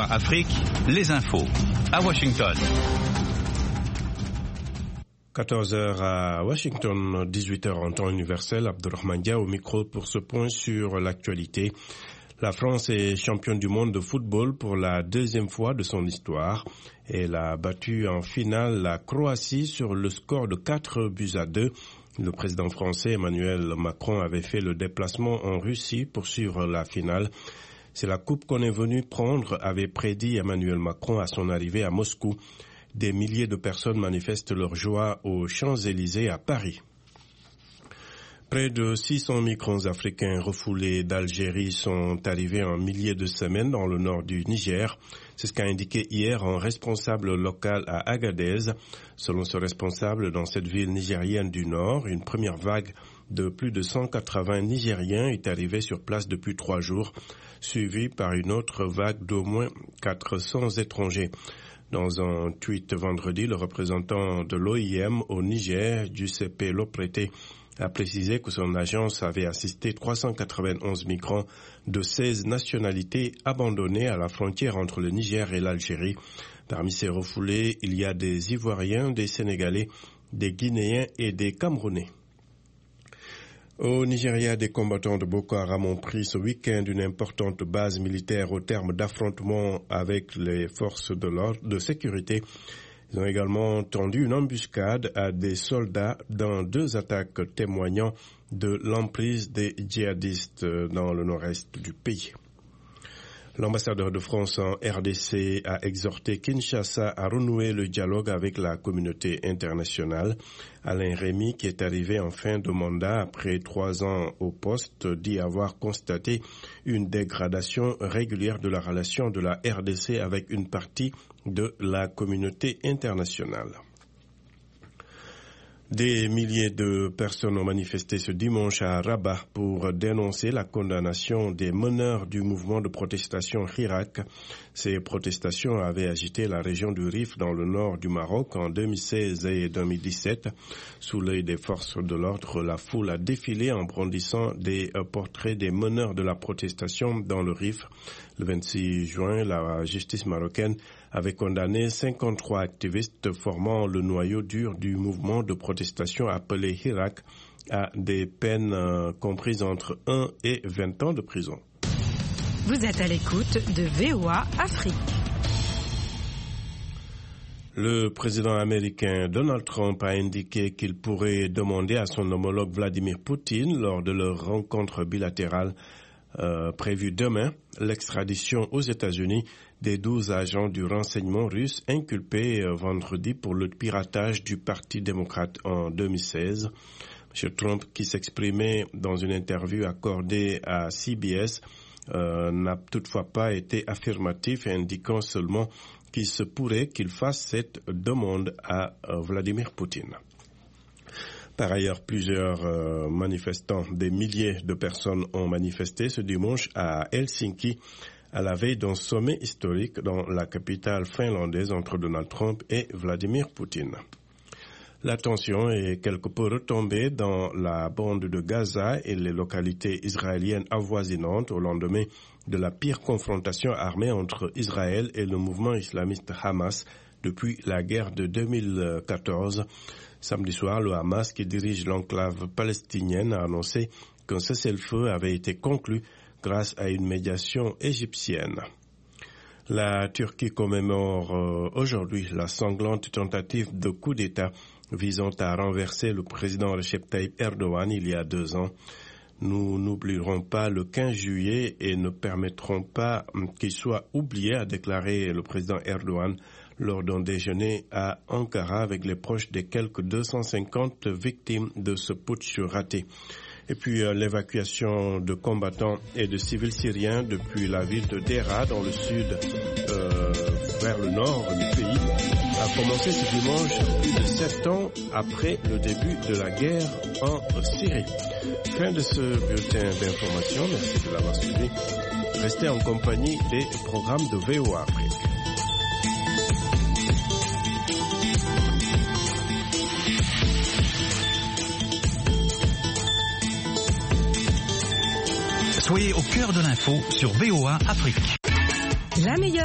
VOA Afrique, les infos à Washington. 14h à Washington, 18h en temps universel. Abdurrahman Dia au micro pour ce point sur l'actualité. La France est championne du monde de football pour la deuxième fois de son histoire. Elle a battu en finale la Croatie sur le score de 4-2. Le président français Emmanuel Macron avait fait le déplacement en Russie pour suivre la finale. C'est la coupe qu'on est venu prendre, avait prédit Emmanuel Macron à son arrivée à Moscou. Des milliers de personnes manifestent leur joie aux Champs-Élysées à Paris. Près de 600 migrants africains refoulés d'Algérie sont arrivés en milliers de semaines dans le nord du Niger. C'est ce qu'a indiqué hier un responsable local à Agadez. Selon ce responsable, dans cette ville nigérienne du nord, une première vague de plus de 180 Nigériens est arrivée sur place depuis 3 jours, suivie par une autre vague d'au moins 400 étrangers. Dans un tweet vendredi, le représentant de l'OIM au Niger, Giuseppe Loprete, a précisé que son agence avait assisté 391 migrants de 16 nationalités abandonnés à la frontière entre le Niger et l'Algérie. Parmi ces refoulés, il y a des Ivoiriens, des Sénégalais, des Guinéens et des Camerounais. Au Nigeria, des combattants de Boko Haram ont pris ce week-end une importante base militaire au terme d'affrontements avec les forces de sécurité. Ils ont également tendu une embuscade à des soldats dans 2 attaques témoignant de l'emprise des djihadistes dans le nord-est du pays. L'ambassadeur de France en RDC a exhorté Kinshasa à renouer le dialogue avec la communauté internationale. Alain Rémy, qui est arrivé en fin de mandat après 3 ans au poste, dit avoir constaté une dégradation régulière de la relation de la RDC avec une partie de la communauté internationale. Des milliers de personnes ont manifesté ce dimanche à Rabat pour dénoncer la condamnation des meneurs du mouvement de protestation Hirak. Ces protestations avaient agité la région du Rif dans le nord du Maroc en 2016 et 2017. Sous l'œil des forces de l'ordre, la foule a défilé en brandissant des portraits des meneurs de la protestation dans le Rif. Le 26 juin, la justice marocaine avait condamné 53 activistes formant le noyau dur du mouvement de protestation appelé Hirak à des peines comprises entre 1 et 20 ans de prison. Vous êtes à l'écoute de VOA Afrique. Le président américain Donald Trump a indiqué qu'il pourrait demander à son homologue Vladimir Poutine, lors de leur rencontre bilatérale prévue demain, l'extradition aux États-Unis des 12 agents du renseignement russe inculpés vendredi pour le piratage du Parti démocrate en 2016. M. Trump, qui s'exprimait dans une interview accordée à CBS, n'a toutefois pas été affirmatif, indiquant seulement qu'il se pourrait qu'il fasse cette demande à Vladimir Poutine. Par ailleurs, plusieurs manifestants, des milliers de personnes ont manifesté ce dimanche à Helsinki à la veille d'un sommet historique dans la capitale finlandaise entre Donald Trump et Vladimir Poutine. La tension est quelque peu retombée dans la bande de Gaza et les localités israéliennes avoisinantes au lendemain de la pire confrontation armée entre Israël et le mouvement islamiste Hamas depuis la guerre de 2014. Samedi soir, le Hamas, qui dirige l'enclave palestinienne, a annoncé qu'un cessez-le-feu avait été conclu grâce à une médiation égyptienne. La Turquie commémore aujourd'hui la sanglante tentative de coup d'État visant à renverser le président Recep Tayyip Erdogan il y a 2 ans. Nous n'oublierons pas le 15 juillet et ne permettrons pas qu'il soit oublié, a déclaré le président Erdogan lors d'un déjeuner à Ankara avec les proches des quelques 250 victimes de ce putsch raté. Et puis l'évacuation de combattants et de civils syriens depuis la ville de Dera dans le sud vers le nord du pays a commencé ce dimanche plus de 7 ans après le début de la guerre en Syrie. Fin de ce bulletin d'information. Merci de l'avoir suivi. Restez en compagnie des programmes de VOA Afrique. Soyez au cœur de l'info sur VOA Afrique. La meilleure